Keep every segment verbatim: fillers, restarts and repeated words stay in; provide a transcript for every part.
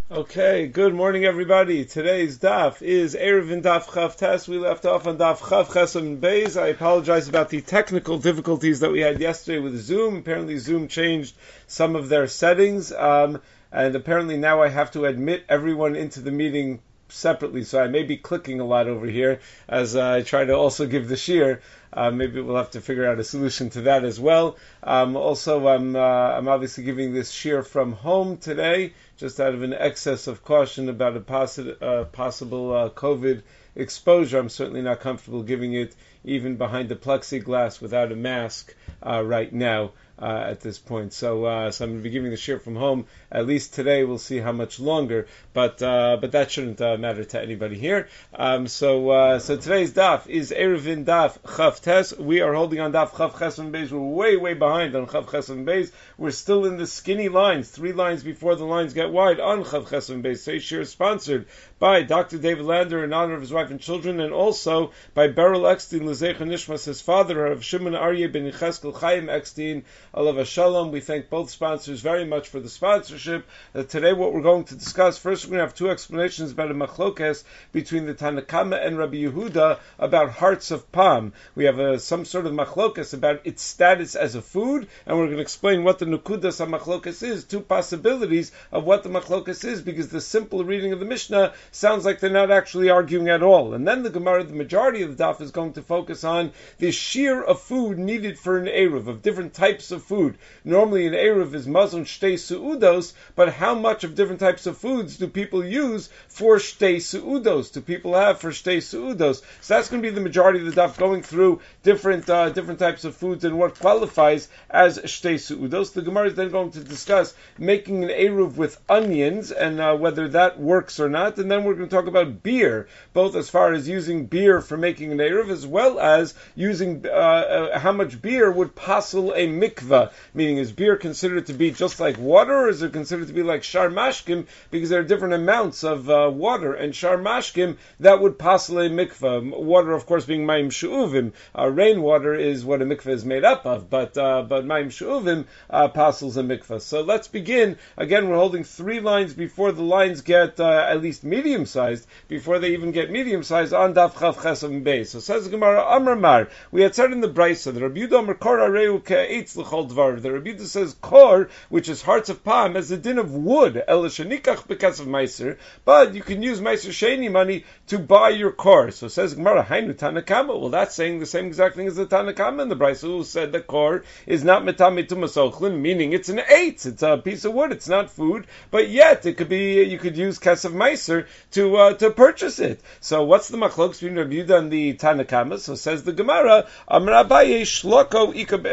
Okay, good morning everybody. Today's daf is Erevin Daf Chav Tes. We left off on Daf Chav Chesam Beis. I apologize about the technical difficulties that we had yesterday with Zoom. Apparently Zoom changed some of their settings, um, and apparently now I have to admit everyone into the meeting separately, so I may be clicking a lot over here as uh, I try to also give the shir. Uh, maybe we'll have to figure out a solution to that as well. Um, also, I'm uh, I'm obviously giving this shir from home today, just out of an excess of caution about a possi- uh, possible uh, COVID exposure. I'm certainly not comfortable giving it even behind the plexiglass without a mask uh, right now. Uh, at this point, so uh, so I'm going to be giving the shir from home at least today. We'll see how much longer, but uh, but that shouldn't uh, matter to anybody here. Um, so uh, so today's daf is Erevin Daf Chav Tes. We are holding on Daf Chav Chesam Beis. We're way way behind on Chav Chesam Beis. We're still in the skinny lines, three lines before the lines get wide on Chav Chesam Beis. Today's shir is sponsored by Doctor David Lander in honor of his wife and children, and also by Beryl Eckstein L'Zecha Nishmas, his father, of Shimon Aryeh ben Yecheskel Chaim Eckstein. Alav Shalom. We thank both sponsors very much for the sponsorship. Uh, today what we're going to discuss, first we're going to have two explanations about a machlokes between the Tanakama and Rabbi Yehuda about hearts of palm. We have a, some sort of machlokes about its status as a food, and we're going to explain what the nukudas of machlokes is, two possibilities of what the machlokes is, because the simple reading of the Mishnah sounds like they're not actually arguing at all. And then the Gemara, the majority of the daf, is going to focus on the shear of food needed for an eruv, of different types of food. Normally an eruv is mazon shtei su'udos, but how much of different types of foods do people use for shtei su'udos? Do people have for shtei su'udos? So that's going to be the majority of the daf, going through different uh, different types of foods and what qualifies as shtei su'udos. The Gemara is then going to discuss making an eruv with onions and uh, whether that works or not. And then we're going to talk about beer, both as far as using beer for making an eruv, as well as using uh, uh, how much beer would passel a mikvah. Meaning, is beer considered to be just like water, or is it considered to be like shar mashkim, because there are different amounts of uh, water, and shar mashkim, that would passel a mikvah. Water, of course, being mayim she'uvim. Uh, rainwater is what a mikvah is made up of, but uh, but mayim she'uvim uh, passels a mikvah. So let's begin. Again, we're holding three lines before the lines get uh, at least medium-sized, before they even get medium-sized, on Daf Chav Chesam Beis. So says the Gemara, Amar Mar, we had said in the Brisa, the Rabbi Yehuda Amar Kor Areu Ke'etz L'chol Dvar. The Rabbi Yehuda says kor, which is hearts of palm, as the din of wood, el shenikach because of meiser, but you can use meiser sheni money to buy your kor. So says Gemara, Hainu Tanakama. Well, that's saying the same exact thing as the Tanakama in the Brisa, who said that kor is not metame tumas ochlin, meaning it's an eitz, it's a piece of wood, it's not food, but yet it could be, you could use kesef meiser to uh, to purchase it. So what's the machlok between Rabbi Yehuda and the Tanakama? So says the Gemara, Amar Abaye shloko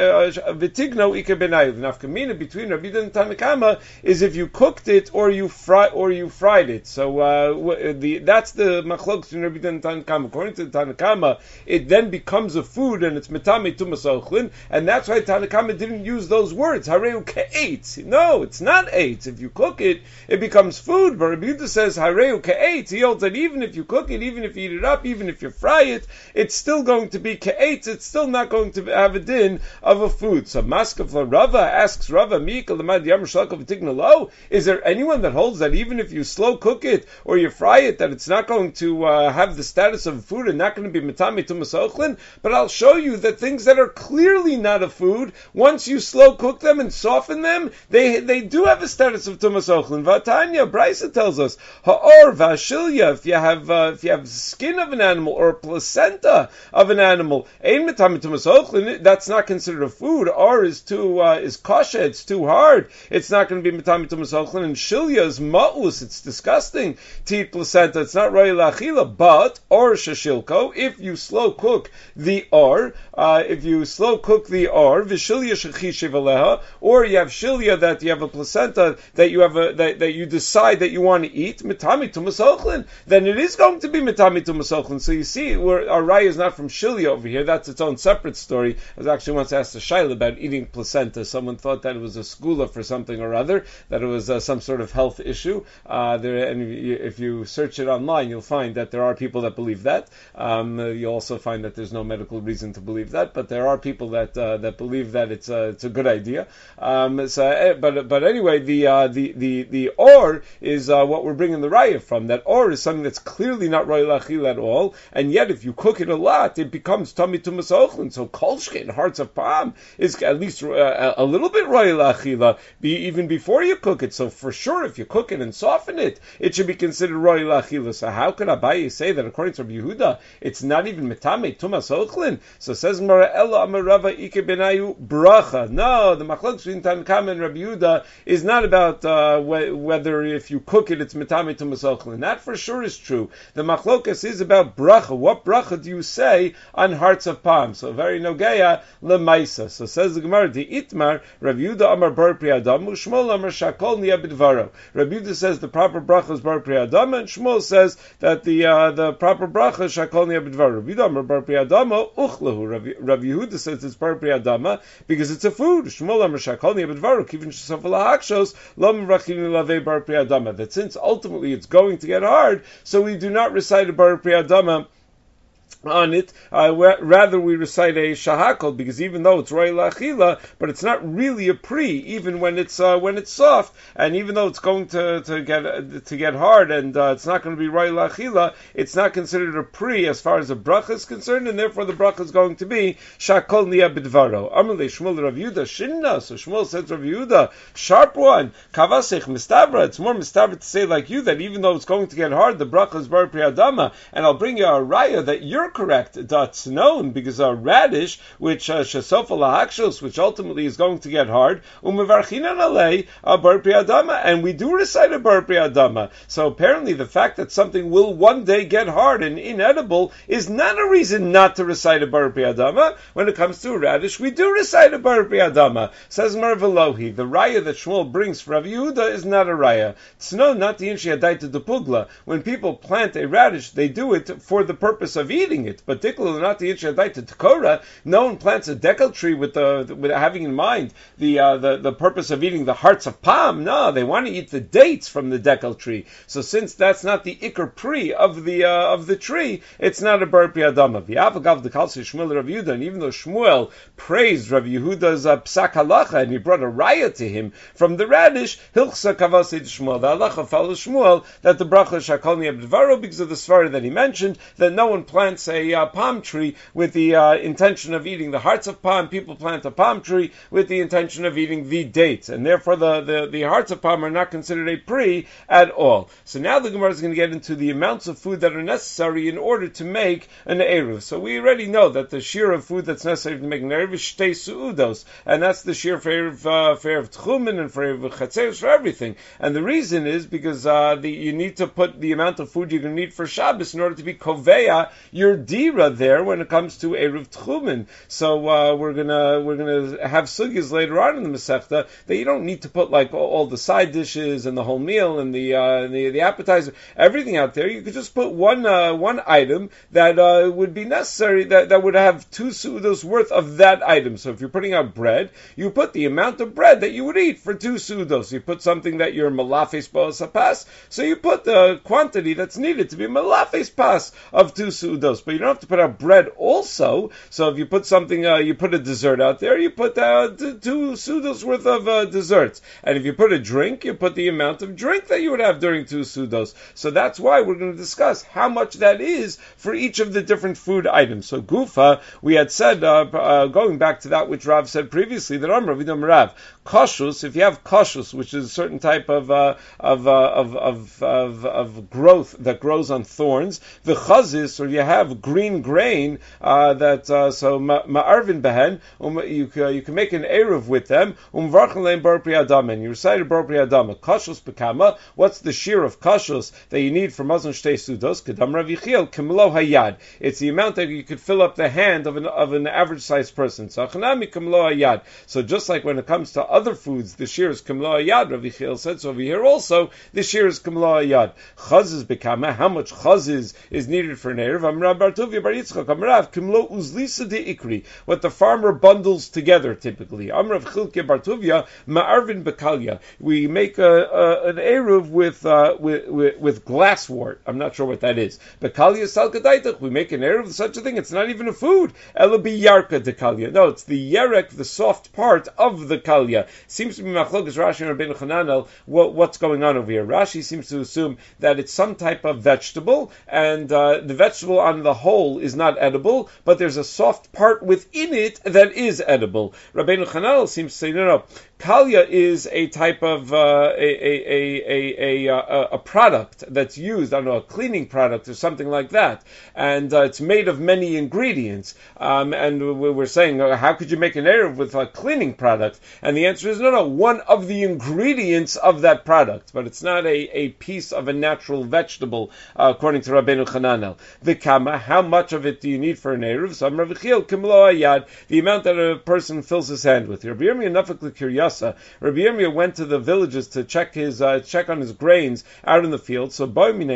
vitigno ika benayu. The nafkamina between Rabbi Yehuda and Tanakama is if you cooked it or you fry or you fried it. So uh, the that's the machlok between Rabbi Yehuda and Tanakama. According to the Tanakama, it then becomes a food and it's metame tumas ochlin, and that's why Tanakama didn't use those words. Hareu ke'etz. No, it's not eitz. If you cook it, it becomes food. But Rabbi Yehuda says hareu ke'etz. He holds that even if you cook it, even if you eat it up, even if you fry it, it's still going to be ke'etz. It's still not going to have a din of a food. So Maskefla Rava asks Rava, is there anyone that holds that even if you slow cook it or you fry it, that it's not going to uh, have the status of food and not going to be metame tumas ochlin? But I'll show you that things that are clearly not a food, once you slow cook them and soften them, they they do have a status of tumas ochlin. Vatanya, Brisa tells us, ha'or v'ashilya, if you have uh, if you have skin of an animal or a placenta of an animal, ein metame tumas ochlin, that's not considered a food. Or is too uh, is kasha, it's too hard, it's not going to be metame tumas ochlin. And shilya is ma'us, it's disgusting to eat placenta, it's not roy la'achila. But or shashilko, if you slow cook the or, uh, if you slow cook the or, v'shilya shechishiv aleha, or you have shilya that you have a placenta that you have a that, that you decide that you want to eat, metame tumas ochlin, then it is going to be metame mitami tumasochlin. So you see, where our raya is not from Shilia over here. That's its own separate story. I was actually once asked a shaila about eating placenta. Someone thought that it was a skula for something or other, that it was uh, some sort of health issue. Uh, there, and if you search it online, you'll find that there are people that believe that. Um, you'll also find that there's no medical reason to believe that, but there are people that uh, that believe that it's a it's a good idea. Um, so, but but anyway, the uh, the the the or is uh, what we're bringing the raya from. That or is something that's clearly not roy lachil at all, and yet if you cook it a lot, it becomes tummy tumas ochlin. So kolshke, hearts of palm, is at least uh, a little bit roy lachila, be even before you cook it. So for sure, if you cook it and soften it, it should be considered roy lachila. So how could Abaye say that according to Rabbi Yehuda, it's not even metame tumas ochlin? So says Mara Ella Amarava Ike Benayu bracha. No, the machlok between Tanakama and Rabbi Yehuda is not about uh, wh- whether if you cook it, it's metame tumas ochlin. That for sure is true. The machlokas is about bracha. What bracha do you say on hearts of palm? So very nogeya lemaisa. So says the Gemara, the Itmar, Rabbi Yehuda Amar bar pri adam, Shmuel Amar shakol niya bidvaro. Rabbi Yehuda says the proper bracha is bar pri adam, and Shmuel says that the uh, the proper bracha is shakol niya bidvaro. Rabbi Yehuda Amar bar pri adam, uchlahu. Rabbi Yehuda says it's bar pri adam because it's a food. Shmuel Amar shakol niya bidvaro. Kivin shesaf lahakshos lo merachim lavei bar pri adam. That since ultimately it's going to get hard, so we do not recite a bar pri adam on it, uh, rather we recite a shahakol, because even though it's roy lachila, but it's not really a pri, even when it's uh, when it's soft, and even though it's going to to get uh, to get hard, and uh, it's not going to be roy lachila, it's not considered a pri as far as the bracha is concerned, and therefore the bracha is going to be shakol niya bidvaro. Amalei Shmuel Rav Yehuda shinna. So Shmuel says Rav Yehuda, sharp one, kavasech mistabra. It's more mistabra to say like you that even though it's going to get hard, the bracha is bar pri adama, and I'll bring you a raya that you're correct. That's known because a radish, which shesofa lahakshos, which ultimately is going to get hard, umevarchinan alei a bar pri adama, and we do recite a bar pri adama. So apparently, the fact that something will one day get hard and inedible is not a reason not to recite a bar pri adama. When it comes to a radish, we do recite a bar pri adama. Says Mar Velohi, the raya that Shmuel brings for Rav Yehuda is not a raya. It's no, not the inshi adaita de pugla. When people plant a radish, they do it for the purpose of eating it, but particularly not the Yitzhak Takora. No one plants a decal tree with the with having in mind the uh, the the purpose of eating the hearts of palm. No, they want to eat the dates from the decal tree. So since that's not the ikar pri of the uh, of the tree, it's not a bar pri adama. V'avagav the kalsi Shmuel Rav Yehuda, and even though Shmuel praised Rav Yehuda's uh, psak halacha and he brought a raya to him from the radish, hilchsa kavasi Shmuel. The halacha follows Shmuel that the bracha shakol niya b'dvaro because of the svara that he mentioned that no one plants a uh, palm tree with the uh, intention of eating the hearts of palm. People plant a palm tree with the intention of eating the dates, and therefore the, the, the hearts of palm are not considered a pri at all. So now the Gemara is going to get into the amounts of food that are necessary in order to make an eruv. So we already know that the shear of food that's necessary to make an eruv is shtei su'udos, and that's the shear for eruv, uh, for eruv tchumen and for eruv chatzeros, for everything. And the reason is because uh, the, you need to put the amount of food you're going to need for Shabbos in order to be koveya your dira there when it comes to eruv tchumen. So uh, we're gonna we're gonna have sugyas later on in the Masechta that you don't need to put like all, all the side dishes and the whole meal and the uh, the, the appetizer, everything out there. You could just put one uh, one item that uh, would be necessary that, that would have two sudos worth of that item. So if you're putting out bread, you put the amount of bread that you would eat for two sudos. You put something that you're malafes ba'os pas, so you put the quantity that's needed to be malafes pas of two sudos. But you don't have to put out bread also. So if you put something, uh, you put a dessert out there, you put uh, t- two sudos worth of uh, desserts. And if you put a drink, you put the amount of drink that you would have during two sudos. So that's why we're going to discuss how much that is for each of the different food items. So gufa, we had said, uh, uh, going back to that which Rav said previously, that Amr Vidam Rav, koshus, if you have koshus, which is a certain type of uh, of, uh, of, of of of growth that grows on thorns, the chazis, or you have have green grain, uh, that uh, so ma'arvin behen, um, you you can make an eruv with them. Um varchen leim bar pri adama, and you recite a bar pri adama. Kashus bekama. What's the shear of kashus that you need for mazon shtei sudos? Kedam Rav Yechiel kemlo hayad. It's the amount that you could fill up the hand of an of an average sized person. So achanami kemlo hayad. So just like when it comes to other foods, the shear is kemlo hayad. Rav Yechiel said so over here also. The shear is kemlo hayad. Chazis bekama. How much chazis is needed for an eruv? Amrav bar Tuvia bar Yitzchak Amrav kemlo uzlisa de ikri. What the farmer bundles together typically. Amrav Chilke bar Tuvia ma'arvin bekalya. We make a, a, an eruv with, uh, with with with glasswort. I'm not sure what that is. Bekalya salkadaitach. We make an eruv with such a thing. It's not even a food. Ela biyarka de kalya. No, it's the yerek, the soft part of the kalya. Seems to be machlokas Rashi and Rabbeinu Chananel. What, what's going on over here? Rashi seems to assume that it's some type of vegetable, and uh, the vegetable on the whole is not edible, but there's a soft part within it that is edible. Rabbeinu Chananel seems to say, no, no, kalya is a type of uh, a, a, a, a, a, a product that's used, I don't know, a cleaning product or something like that, and uh, it's made of many ingredients. Um, and we're saying, uh, how could you make an eruv with a cleaning product? And the answer is no, no, one of the ingredients of that product, but it's not a, a piece of a natural vegetable, uh, according to Rabbeinu Chananel. V'kama, how much of it do you need for an eruv? So Rav Yechiel kimlo hayad, the amount that a person fills his hand with. Rabbi Yirmiyah nafek l'kiryasa. Rabbi Yirmiyah went to the villages to check his uh, check on his grains out in the field. So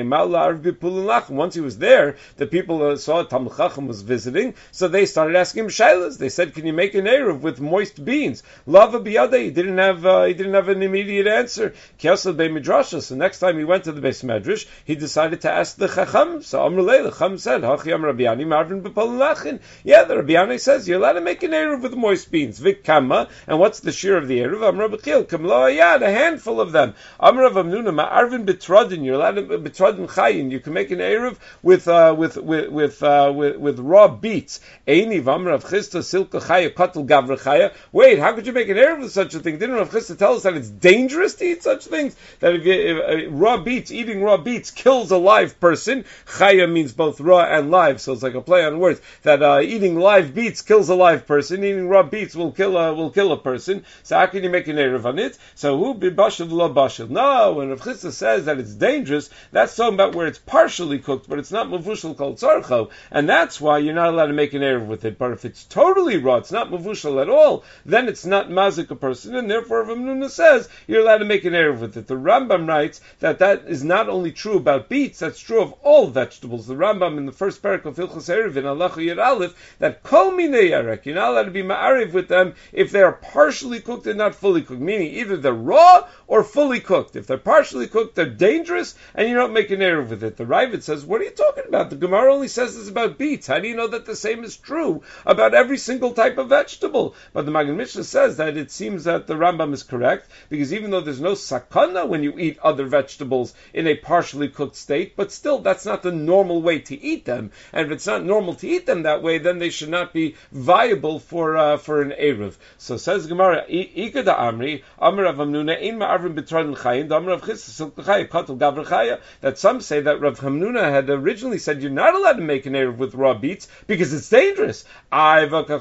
once he was there, the people uh, saw Talmid Chacham was visiting, so they started asking him shaylas. They said, "Can you make an eruv with moist beans?" Lava biyadei. He didn't have uh, he didn't have an immediate answer. Kiasel bei midrasha. So next time he went to the Beis Medrash, he decided to ask the Chacham. So Amrulei, the Chacham said, "Hachi Am Rabbi Ani Marvin b'Pol Lachin." Yeah, the Rabbi Ani says you're allowed to make an eruv with moist beans. Vikama, and what's the shear of the eruv? Amrav B'Chil Kamlo Ayad, a handful of them. Amrav Amnuna Ma'arvin B'Trodin. You're allowed to B'Trodin Chayin. You can make an eruv with uh, with with with, uh, with with raw beets. Eini V'Amrav Chisda Silka Chaya Kotel Gavra Chaya. Wait, how could you make an eruv with such a thing? Didn't Rav Chisda tell us that it's dangerous to eat such things? That if, you, if uh, raw beets, eating raw beets kills a live person. Chaya means both raw and live, so it's like a play on words. That uh, eating live beets kills a live person. Eating raw beets will kill a will kill a person. So how can you make an eruv on it? So who be bashil lo bashil? No, when Rav Chisda says that it's dangerous, that's talking about where it's partially cooked, but it's not mavushal called tzarcho, and that's why you're not allowed to make an eruv with it. But if it's totally raw, it's not mavushal at all, then it's not mazik a person, and therefore Rav Hamnuna says you're allowed to make an eruv with it. The Rambam writes that that is not only true about beets, that's true of all vegetables. The Rambam in the first parak of Hilchos Eruv in Halacha Yud Aleph that kol minei yarek, you're not allowed to be ma'ariv with them if they are partially cooked and not fully cooked, meaning either they're raw or fully cooked. If they're partially cooked, they're dangerous, and you don't make an eruv with it. The Ravid says, what are you talking about? The Gemara only says this about beets. How do you know that the same is true about every single type of vegetable? But the Magen Mishnah says that it seems that the Rambam is correct, because even though there's no sakana when you eat other vegetables in a partially cooked state, but still that's not the normal way to eat them. And if it's not normal to eat them that way, then they should not be viable for uh, for an eruv. So says Gemara, Ika da Amri, Amr of Hamnuna, Ein Ma'arvin B'Trodin Chayin, Amr of Chisda Silka Chaya, Kotel Gavra Chaya, that some say that Rav Hamnuna had originally said you're not allowed to make an eruv with raw beets because it's dangerous. How can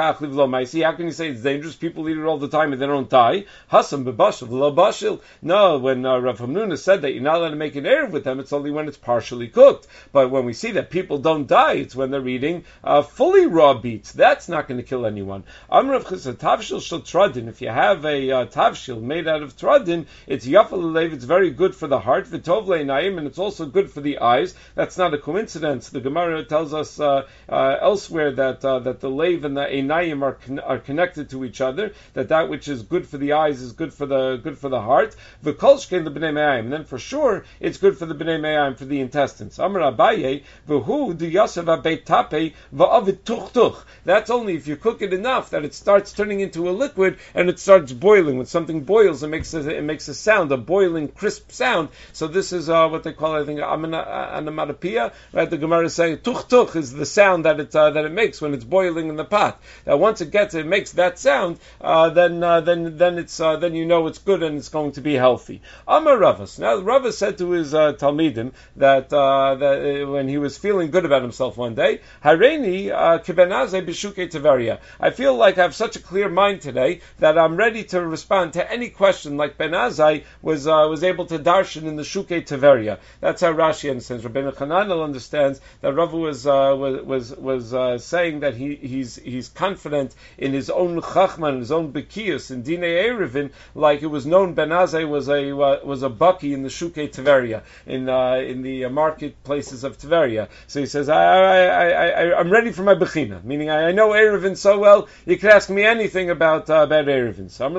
you say it's dangerous? People eat it all the time and they don't die. Hasam b'bashil lo bashil. No, when uh, Rav Hamnuna said that you're not allowed to make an eruv with them, it's only when it's partially cooked. But when we see that people don't die, it's when they're eating uh, fully raw beets. That's not going to kill anyone. Amr of Chisda Tavshil shel Trodin. If you have a uh, tavshil made out of Trodin, it's yafal lev. It's very good for the heart. V'tov le'inayim, and it's also good for the eyes. That's not a coincidence. The Gemara tells us uh, uh, elsewhere that uh, that the lev and the einayim are con- are connected to each other. That that which is good for the eyes is good for the good for the heart. V'kolshkein the bnei me'ayim. And then for sure it's good for the bnei me'ayim, for the intestines. Amar Abaye v'hu du yasav abeit tape v'avid tuch tuch. That's only if you cook it enough that it starts turning into a liquid and it starts boiling. When something boils, it makes a, it makes a sound, a boiling, crisp sound. So this is uh, what they call, I think, onomatopoeia. Right? The Gemara is saying tuch tuch is the sound that it uh, that it makes when it's boiling in the pot. That once it gets, it makes that sound. Uh, then uh, then then it's uh, then you know it's good and it's going to be healthy. Amar Ravas. Now Ravas said to his uh, talmidim that uh, that uh, when he was feeling good about himself one day, Hareini kibenaze b'shukei Tiveria. I feel like I have such a clear mind today that I'm ready to respond to any question like Ben Azai was uh, was able to darshan in the Shukei Tiveria. That's how Rashi understands. Rabbeinu Chananel understands that Rava was uh, was was, was uh, saying that he, he's he's confident in his own chachman, his own bekius in Dinei Erevin, like it was known Ben Azai was a uh, was a baki in the Shukei Tiveria, in uh, in the uh, marketplaces of Tiveria. So he says, I I I, I I'm ready for my bechina, meaning I, I know Erevin so well. You could ask me anything about uh, about Erevin. So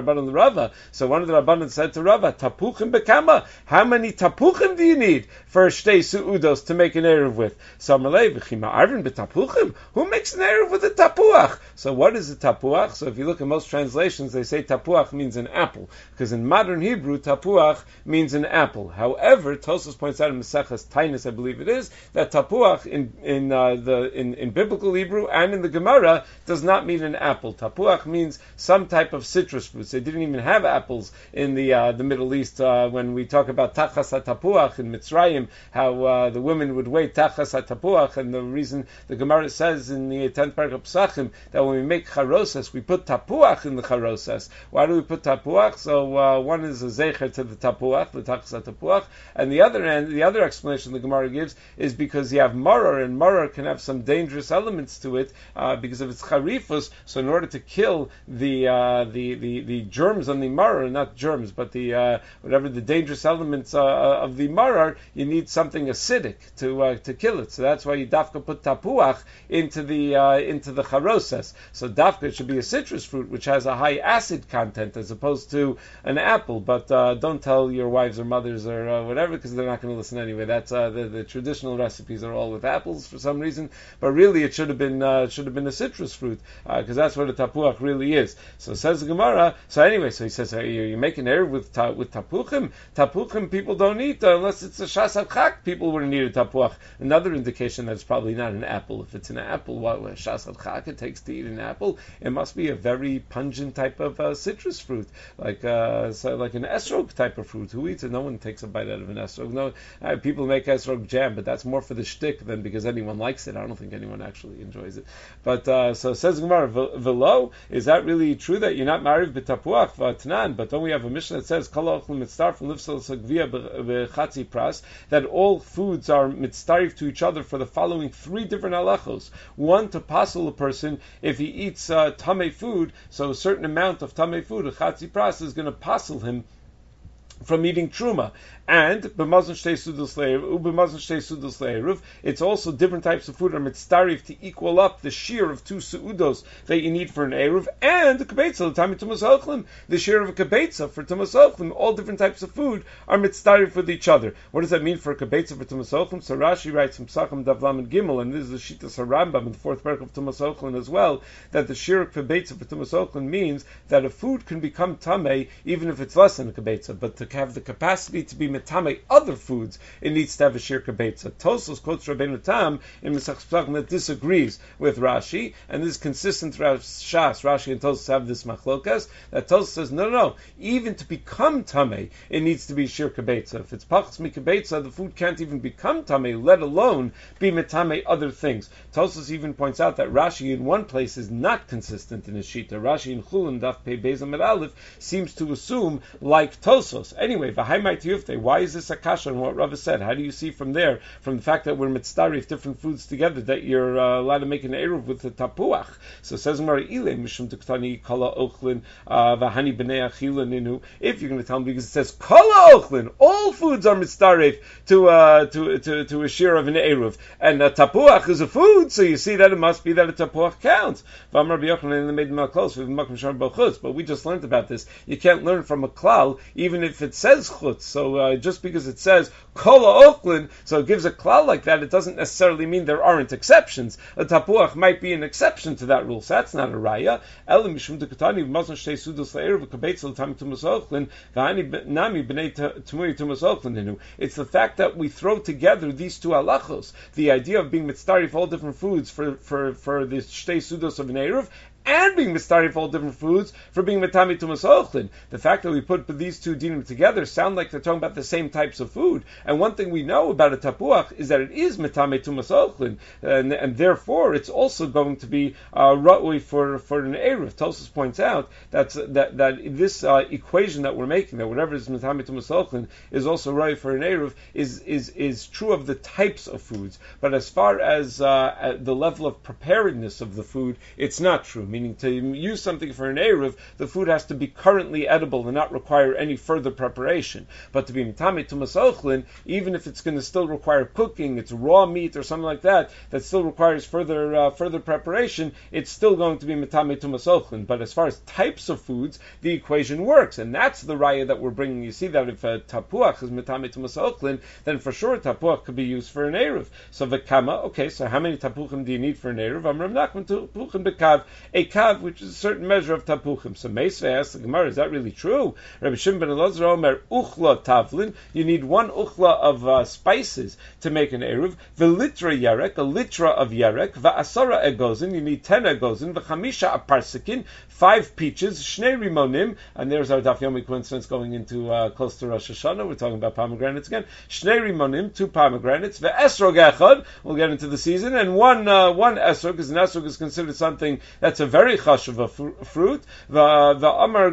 one of the Rabbanan said to Rava, Tapuchim bekama. How many tapuchim do you need for shtei su'udos to make an erev with? So Amalei v'chima arvin b'tapuchim. Who makes an erev with a tapuach? So what is a tapuach? So if you look at most translations, they say tapuach means an apple, because in modern Hebrew, tapuach means an apple. However, Tosfos points out in Maseches Tainus, I believe it is, that tapuach in in uh, the in, in biblical Hebrew and in the Gemara does not mean an apple. Tapuach means some type of citrus fruits. They didn't even have apples in the uh, the Middle East. Uh, when we talk about tachas tapuach in Mitzrayim, how uh, the women would wait tachas tapuach, and the reason the Gemara says in the tenth parak of Pesachim that when we make charosas, we put tapuach in the charosas. Why do we put tapuach? So uh, one is a zecher to the tapuach, the tachas tapuach, and the other end, the other explanation the Gemara gives is because you have maror, and maror can have some dangerous elements to it uh, because of its charifus. So in order to kill the uh, the, the the germs on the maror, not germs, but the uh, whatever the dangerous elements uh, of the maror, you need something acidic to uh, to kill it. So that's why you dafka put tapuach into the uh, into the charosas. So dafka should be a citrus fruit which has a high acid content as opposed to an apple. But uh, don't tell your wives or mothers or uh, whatever, because they're not going to listen anyway. That's uh, the, the traditional recipes are all with apples for some reason, but really it should have been uh, it should have been a citrus fruit, because uh, that's what a tapuach really is. So says the Gemara. So anyway, so he says, are you, you making erev with ta, with tapuchim? Tapuchim people don't eat uh, unless it's a shas adchak. People wouldn't eat a tapuach. Another indication that it's probably not an apple. If it's an apple, what shas adchak it takes to eat an apple? It must be a very pungent type of uh, citrus fruit, like uh, so like an esrog type of fruit. Who eats it? No one takes a bite out of an esrog. No, uh, people make esrog jam, but that's more for the shtick than because anyone likes it. I don't think anyone actually enjoys it. But uh, so says Gemara, velo, is that really true that you're not married b'tapuach v'atnan? But don't we have a mission that says kol ha'ochlim mitztarf lifsal sagvia b'chatzi pras, that all foods are mitztarif to each other for the following three different halachos. One, to passel a person if he eats uh, tamei food, so a certain amount of tamei food, a chatzi pras is going to passel him from eating truma. And b'mazon shtei sudos le'eruv, b'mazon shtei sudos le'eruv, it's also different types of food are mitzdarif to equal up the shear of two suudos that you need for an eruv, and the kibetza, the time of tumas ochlim, the shear of a kibetza for tumas ochlim. All different types of food are mitzdarif with each other. What does that mean for a kibetza for tumas ochlim? So Rashi writes from Psachim Daf Lamed Gimel, and this is the Shittas HaRambam in the fourth parak of tumas ochlim as well, that the shear of kibetza for tumas ochlim means that a food can become tamei even if it's less than a kibetza, but to have the capacity to be metame other foods, it needs to have a shir kabetza. Tosfos quotes Rabbeinu Tam in Mesach Pesachim that disagrees with Rashi, and this is consistent throughout Shas. Rashi and Tosfos have this machlokas, that Tosfos says, no, no, no, even to become tamei, it needs to be shir kabetza. If it's pachas mi kabetza, the food can't even become tamei, let alone be metame other things. Tosfos even points out that Rashi in one place is not consistent in his shita. Rashi in Chulun Daf Pei Beis Amud Aleph seems to assume like Tosfos. Anyway, why is this a kasha on what Rava said? How do you see from there, from the fact that we're mitzdarif different foods together, that you're uh, allowed to make an eruv with the tapuach? So says Mari Ile Mishum Tuktani Kala Ochlin Vahani Bnei Achila Ninu. If you're going to tell me, because it says Kala Ochlin, all foods are mitzdarif to uh, to to to a shir of an eruv, and a tapuach is a food, so you see that it must be that a tapuach counts. But we just learned about this. You can't learn from a klal, even if it says chutz. So uh, just because it says kol ha'ochlin, so it gives a klal like that, it doesn't necessarily mean there aren't exceptions. A tapuach might be an exception to that rule, so that's not a raya. Elim mishum dekatani v'mazon shtei sudos la'erev v'kabetzel tam tumas ochlin v'ani nami b'nei tumui tumas ochlin hinu. It's the fact that we throw together these two halachos, the idea of being mitzdarif all different foods for for for the shtei sudos of an erev, and being mistari for all different foods for being metami tumas ochlin. The fact that we put these two dinim together sound like they're talking about the same types of food. And one thing we know about a tapuach is that it is metami tumas ochlin, and, and therefore it's also going to be uh, ra'ui for for an erev. Tosfos points out that's, that that this uh, equation that we're making, that whatever is metami tumas ochlin is also ra'ui for an erev, is is is true of the types of foods. But as far as uh, the level of preparedness of the food, it's not true. Meaning, to use something for an erev, the food has to be currently edible and not require any further preparation. But to be mitame tumas ochlin, even if it's going to still require cooking, it's raw meat or something like that, that still requires further uh, further preparation, it's still going to be mitame tumas ochlin. But as far as types of foods, the equation works, and that's the raya that we're bringing. You see that if a tapuach is mitame tumas ochlin, then for sure tapuach could be used for an erev. So v'kama, okay, so how many tapuchim do you need for an erev? Amram nachman tapuchim bekav. A kav, which is a certain measure of tapuchim. So Meisvei asks the Gemara, is that really true? Rabbi Shimon ben Elazar Omer, uchla tavlin, you need one uchla of uh, spices to make an eruv. V'litra yarek, a litra of yarek. V'asara egozin, you need ten egozin. V'chamisha aparsikin, five peaches. Shnei rimonim, and there's our Daf Yomi coincidence going into uh, close to Rosh Hashanah. We're talking about pomegranates again. Shnei rimonim, two pomegranates. V'esrog echad, we'll get into the season, and one uh, one esrog, because an esrog is considered something that's a very chashuv of fr- fruit. The the Amar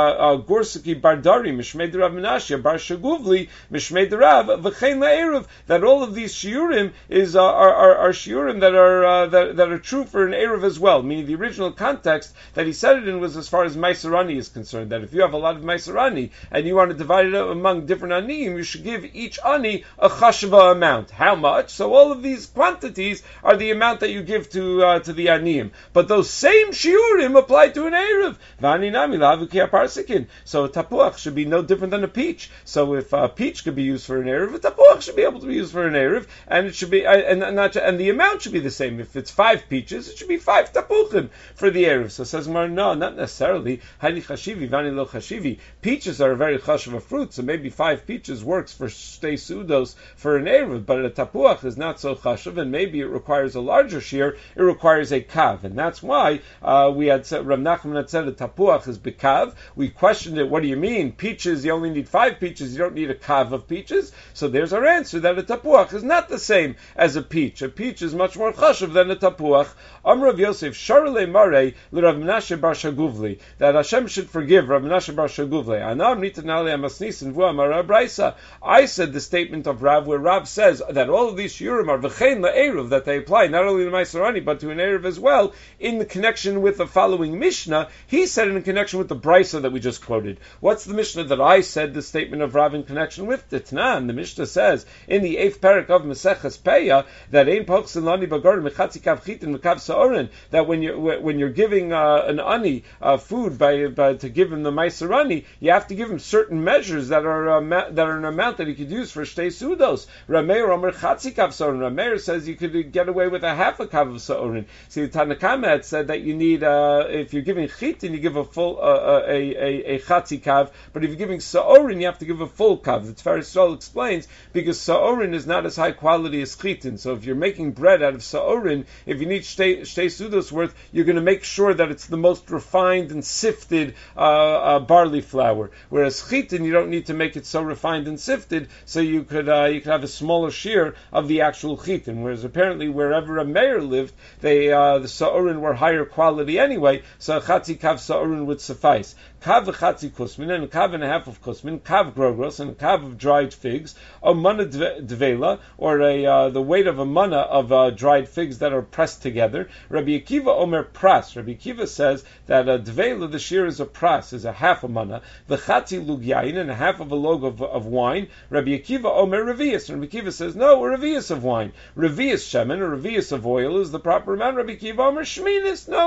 Gorsiki Bardari Mishmei Rav Menashe Bar Shaguvli Mishmei Rav V'chein LaEruv, that all of these shiurim is uh, are, are, are shiurim that are uh, that, that are true for an eruv as well. Meaning the original context that he said it in was as far as Maiserani is concerned. That if you have a lot of Maiserani and you want to divide it up among different aniyim, you should give each ani a chashva amount. How much? So all of these quantities are the amount that you give to uh, to the aniyim. But those same shiurim apply to an eruv. Vani nami lavuki aparsikin. So a tapuach should be no different than a peach. So if a peach could be used for an eruv, a tapuach should be able to be used for an eruv, and it should be and not and the amount should be the same. If it's five peaches, it should be five tapuchim for the eruv. So says Mar, no, not necessarily. Hani chashivi, vani lo chashivi. Peaches are a very chashiv of fruit, so maybe five peaches works for shtei sudos for an eruv, but a tapuach is not so chashiv, and maybe it requires a larger shear. It requires a kav, and that's why uh, we had said Rav Nachman had said a tapuach is bekav. We questioned it. What do you mean? Peaches, you only need five peaches. You don't need a kav of peaches. So there's our answer that a tapuach is not the same as a peach. A peach is much more chashuv than a tapuach. Amr Rav Yosef Sharle Mare Rav Menashe Bar Shaguvli, that Hashem should forgive Rav Menashe Bar Shaguvli. Anam nitanale amasnisin v'amara braysa. I said the statement of Rav where Rav says that all of these shiurim are v'chein la'eruv, that they apply not only to Maiserani but to an eruv as well, in the connection with the following Mishnah. He said it in connection with the braysa that we just quoted. What's the Mishnah that I said the statement of Rav in connection with? The Tanan, the Mishnah says in the eighth parak of Maseches Peya that ein pochsin lani bagor mechatzi kav chitin mekav sa'orin, that when you're when you're giving uh, an ani uh, food by, by to give him the maiserani, you have to give him certain measures that are uh, ma- that are an amount that he could use for shtei sudos. Rameir omer chatzi kav sa'orin. Rameir says you could get away with a half a kav of sa'orin. See, Tanakama had said that you need uh, if you're giving chitin, you give a full uh, a a a chatzi kav, but if you're giving sa'orin, you have to give a full kav. The Tfar Yisrael explains because sa'orin is not as high quality as chitin. So if you're making bread out of sa'orin, if you need shtei shtei sudos worth, you're going to make sure that it's the most refined and sifted uh, uh, barley flour. Whereas chitin, you don't need to make it so refined and sifted, so you could uh, you could have a smaller shear of the actual chitin. Whereas apparently wherever a mayor lived, they uh, the sa'orin were higher quality anyway, so a chatzi kav sa'orin would suffice. Kav v'chatzi kusmin, and a kav and a half of kusmin, kav grogros, and a kav of dried figs, a mana dvela, or a uh, the weight of a mana of uh, dried figs that are pressed together. Rabbi Akiva omer pras. Rabbi Akiva says that a dvela, the shear is a pras, is a half a mana. V'chatzi lug yain, and a half of a log of, of wine. Rabbi Akiva omer revius. Rabbi Akiva says, no, a revius of wine. Revius shemen, a revius of oil is the proper amount. Rabbi Akiva omer shminis. No,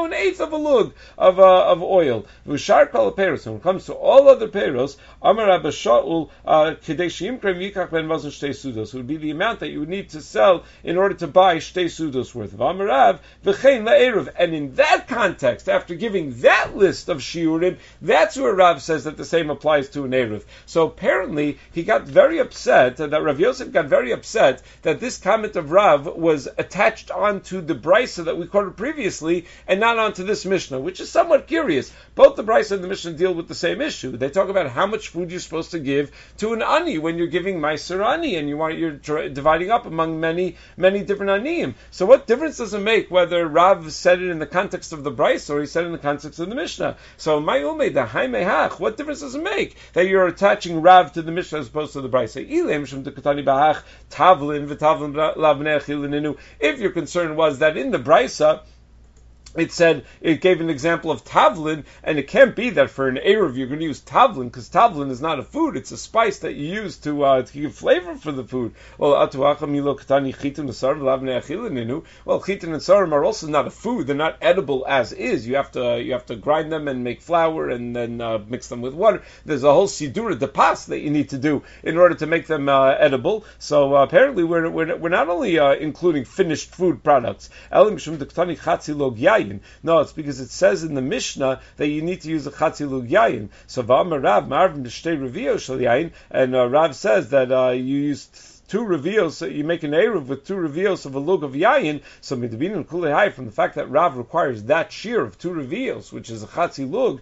an eighth of a lug of uh, of oil. V'ushar kol peros. When it comes to all other peros, Amar Rabba Shaul Kedei sheimkrem yikach ben mazon shtei sudos would be the amount that you would need to sell in order to buy shtei sudos worth of Amar Rav v'chein la'eruv. And in that context, after giving that list of shiurim, that's where Rav says that the same applies to an eruv. So apparently he got very upset, uh, that Rav Yosef got very upset that this comment of Rav was attached onto the brisa that we quoted previously and not onto this Mishnah, which is somewhat curious. Both the brisa and the Mishnah deal with the same issue. They talk about how much food you're supposed to give to an ani when you're giving meiser ani and you want you're tr- dividing up among many many different aniyim. So what difference does it make whether Rav said it in the context of the brisa or he said it in the context of the Mishnah? So my ume the haimehach. What difference does it make that you're attaching Rav to the Mishnah as opposed to the brisa? If your concern was that in the brisa it said, it gave an example of tavlin, and it can't be that for an eruv you're going to use tavlin, because tavlin is not a food, it's a spice that you use to, uh, to give flavor for the food. Well, chitin and sarim are also not a food, they're not edible as is. You have to, you have to grind them and make flour and then uh, mix them with water. There's a whole sidura de pas that you need to do in order to make them uh, edible. So uh, apparently we're, we're, we're not only uh, including finished food products. No, it's because it says in the Mishnah that you need to use a chatzi lug yayin. So v'amar Rav marvin b'shtei reviyos shel yayin, and uh, Rav says that uh, you use two revios, you make an eruv with two revios of a lug of yayin. So midabin and kulei from the fact that Rav requires that shear of two revios, which is a chatzi lug,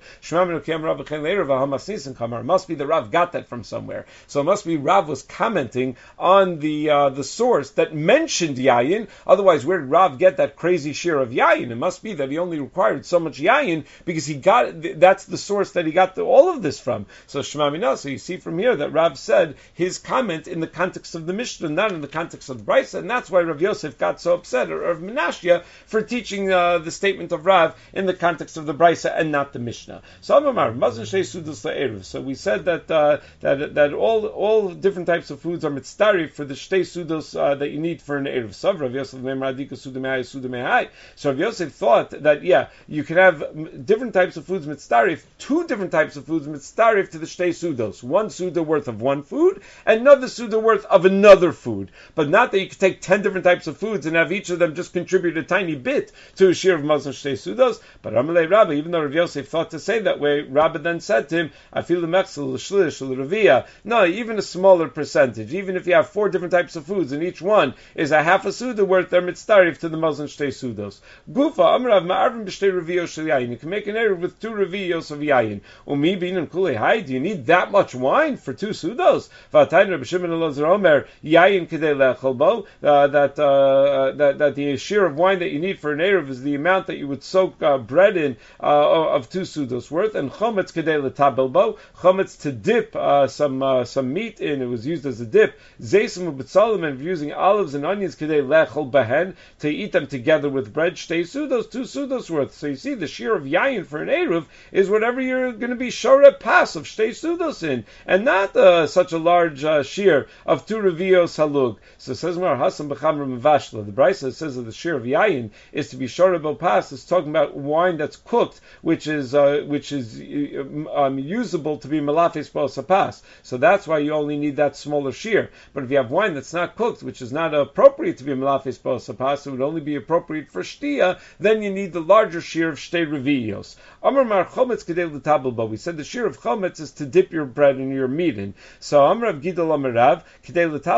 it must be that Rav got that from somewhere. So it must be Rav was commenting on the uh, the source that mentioned yayin. Otherwise, where did Rav get that crazy shear of yayin? It must be that he only required so much yayin because he got that's the source that he got the, all of this from. So Shema Mina. So you see from here that Rav said his comment in the context of the Mishnah, not in the context of the Brisa, and that's why Rav Yosef got so upset, or Rav Menashia, for teaching uh, the statement of Rav in the context of the Brisa and not the Mishnah. So Amar Mazon Shtei Sudos LaEruv. So we said that uh, that that all all different types of foods are mitzdarif for the Shtei Sudos uh, that you need for an Eruv. So Rav Yosef Memradika Sudamei Sudamei. So Rav Yosef thought that yeah, you can have different types of foods mitzdarif, two different types of foods mitzdarif to the Shtei Sudos. One Suda worth of one food, and another Suda worth of another Other food, but not that you could take ten different types of foods and have each of them just contribute a tiny bit to a shir of mazon shtei sudos. But Amalei Rabbi, even though Rav Yosef thought to say that way, Rabbi then said to him, "I feel the mechzel l'shlish l'ravia." No, even a smaller percentage, even if you have four different types of foods and each one is a half a suda worth, they're mitzdarif to the mazon shtei sudos. Gufa amrav ma'arvim b'shtei raviyos shel yayin. You can make an eruv with two raviyos of yayin. Umi bin and kulei hai. Do you need that much wine for two sudos? V'atayin Rabbi Shimon Elazar Omer. Yayin kedei lechol bo, uh, that uh, that that the shear of wine that you need for an eruv is the amount that you would soak uh, bread in uh, of two sudos worth, and chometz kedei letabel bo, chometz to dip uh, some uh, some meat in. It was used as a dip. Zeisim u'betzalim, and using olives and onions kedei lechol behen, to eat them together with bread. Shtei sudos, two sudos worth. So you see, the shear of yayin for an eruv is whatever you're going to be shoreh pas of shtei sudos in, and not uh, such a large uh, shear of two revi halug. So it says more Hasan b'chamra mevashla. The Brisa says that the shear of yayin is to be shoreh pas. It's talking about wine that's cooked, which is uh, which is um, usable to be melafes b'osapas. So that's why you only need that smaller shear. But if you have wine that's not cooked, which is not appropriate to be melafes b'osapas, it would only be appropriate for shtia. Then you need the larger shear of shtei reviyos. Amar mar chometz kedei l'tabel. We said the shear of chometz is to dip your bread and your meat in. So Amar Rav Gidol Amar Rav kedei l'tabel.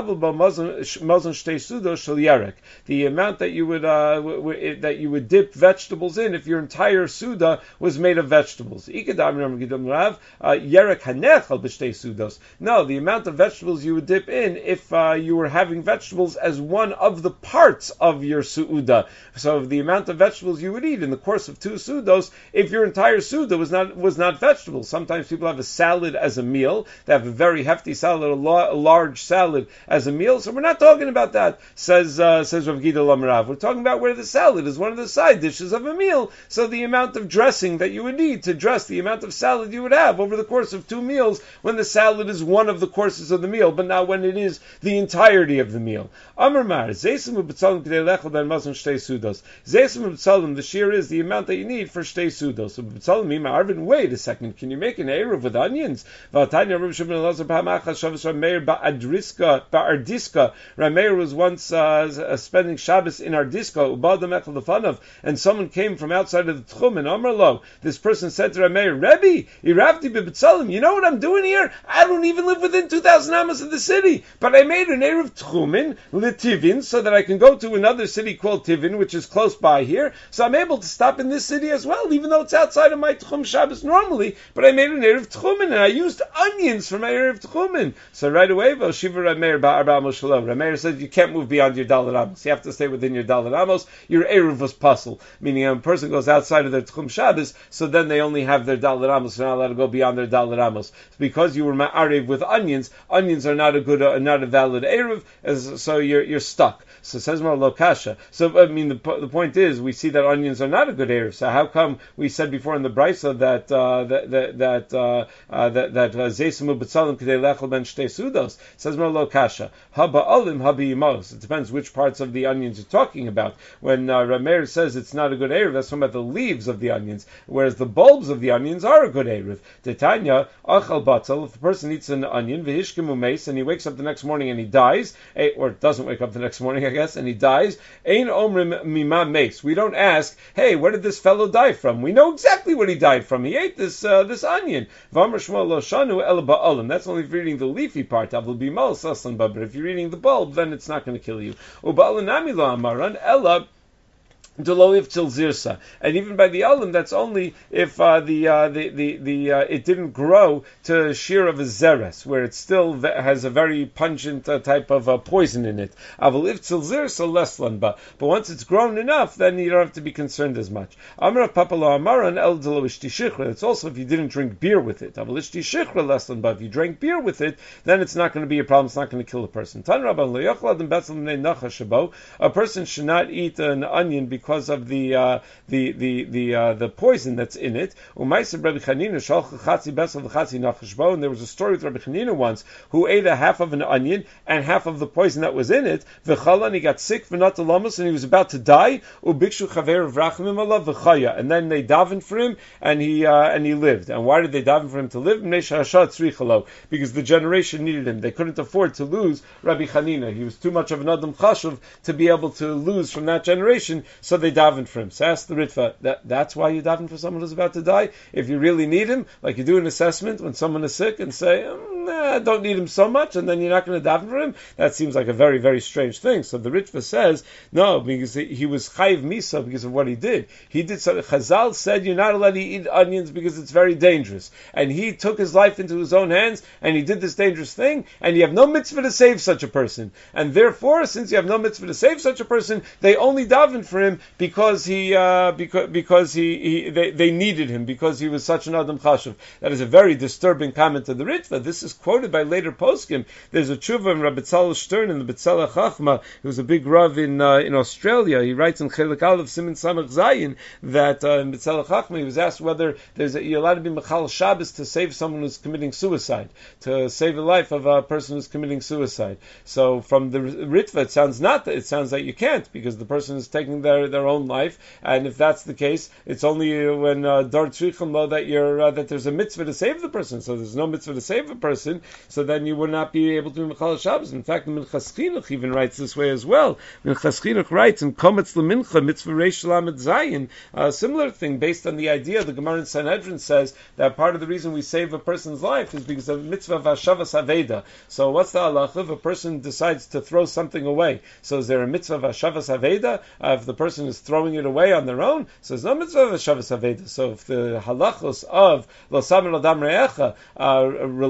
The amount that you would uh, w- w- that you would dip vegetables in if your entire suda was made of vegetables. No, the amount of vegetables you would dip in if uh, you were having vegetables as one of the parts of your suuda. So the amount of vegetables you would eat in the course of two sudos, if your entire suda was not was not vegetables. Sometimes people have a salad as a meal. They have a very hefty salad, a, lo- a large salad as a meal. So we're not talking about that, says uh, says Rav Gidol Amarav. We're talking about where the salad is one of the side dishes of a meal. So the amount of dressing that you would need to dress the amount of salad you would have over the course of two meals, when the salad is one of the courses of the meal, but not when it is the entirety of the meal. Amar Mar, Zeisim u'b'tzalim k'dei lechel ben mazon shtei sudos. Zeisim u'b'tzalim, the shear is the amount that you need for shtei sudos. So b'tzalim ima Arvin, wait a second, can you make an eruv with onions? V'atanya Rav Shimon Elazar Pamachas Shabbos Rameir ba'adriska ba'ardiska. Rameir was once uh, spending Shabbos in Ardiska, u'ba'adam echel lefanav, and someone came from outside of the Tchum, and Amar lo, this person said to Rameir, Rebbe, Iravti b'b'tzalim, you know what I'm doing here? I don't even live within two thousand amos of the city, but I made an eruv Tchumin, Tivin, so that I can go to another city called Tivin, which is close by here. So I'm able to stop in this city as well, even though it's outside of my Tchum Shabbos normally. But I made an Erev Tchumen, and I used onions for my Erev Tchumen. So right away, Shiva Rameir Ba'arba Amos Shalom. Rameir said you can't move beyond your Dalet Amos. You have to stay within your Dalet Amos. Your Erev was puzzle, meaning a person goes outside of their Tchum Shabbos, so then they only have their Dalet Amos. They're not allowed to go beyond their Dalet Amos. Because you were Ma'arev with onions, onions are not a good, uh, not a valid Erev, as, so you're you're stuck. So says more lokasha. So I mean, the the point is, we see that onions are not a good erev. So how come we said before in the brisa that uh, that that that uh, uh, that that zeisimu b'tzalim k'dei lechel ben shtei sudos? Says more lokasha. Haba olim habi yimos. It depends which parts of the onions you're talking about. When uh, Rameir says it's not a good erev, that's talking about the leaves of the onions, whereas the bulbs of the onions are a good erev. Titania achal batzal. If the person eats an onion v'hishkim umeis and he wakes up the next morning and he dies, or doesn't wake up the next morning, I guess, and he dies, Ein omrim mima mace. We don't ask, hey, where did this fellow die from? We know exactly what he died from. He ate this uh, this onion. V'amar Shmuel lo shanu el ba'olim. That's only if you're eating the leafy part. Avul bimal saslan, but if you're eating the bulb, then it's not going to kill you. Uba'alinami lo amaran ella. And even by the olim, that's only if uh, the, uh, the the the uh, it didn't grow to shear of a zeres, where it still has a very pungent uh, type of uh, poison in it. But once it's grown enough, then you don't have to be concerned as much. It's also if you didn't drink beer with it. But if you drank beer with it, then it's not going to be a problem. It's not going to kill a person. A person should not eat an onion because because of the uh, the the the uh, the poison that's in it. And there was a story with Rabbi Chanina once who ate a half of an onion and half of the poison that was in it. And he got sick, and he was about to die. And then they davened for him, and he uh, and he lived. And why did they daven for him to live? Because the generation needed him. They couldn't afford to lose Rabbi Chanina. He was too much of an Adam Chashuv to be able to lose from that generation. So they davened for him. So ask the Ritva, that, that's why you daven for someone who's about to die? If you really need him, like you do an assessment when someone is sick and say, nah, I don't need him so much, and then you're not going to daven for him, that seems like a very, very strange thing. So the Ritva says, no, because he, he was chayiv misa because of what he did. He did something. Chazal said you're not allowed to eat onions because it's very dangerous. And he took his life into his own hands, and he did this dangerous thing, and you have no mitzvah to save such a person. And therefore, since you have no mitzvah to save such a person, they only daven for him because he uh, because because he, he they, they needed him because he was such an Adam Chashuv. That is a very disturbing comment of the Ritva. This is quoted by later poskim. There's a tshuva in Rabbi Tzal Stern in the Betzalel Chachma, who was a big rav in uh, in Australia. He writes in Chelik Aleph Siman Samach Zayin that uh, in Betzalel Chachma he was asked whether there's a, you're allowed to be Mechal Shabbos to save someone who's committing suicide, to save the life of a person who's committing suicide. So from the Ritva, it sounds not that it sounds that you can't because the person is taking their, their own life, and if that's the case, it's only when uh, Dar Tzrichim know that you're uh, that there's a mitzvah to save the person. So there's no mitzvah to save a person, so then you would not be able to do Mechal Shabbos. In fact, the Minchas Chinuch even writes this way as well. Minchas Chinuch writes in Kometz Lemincha Mitzvah Reish Lamed Zayin, a similar thing based on the idea. The Gemara in Sanhedrin says that part of the reason we save a person's life is because of mitzvah Vashavas Aveda. So what's the halacha if a person decides to throw something away? So is there a mitzvah Vashavas Aveda uh, if the person is throwing it away on their own? So there's no mitzvah Vashavas Aveda. So if the halachos of Lo Samer Adam Re'echa uh, relate to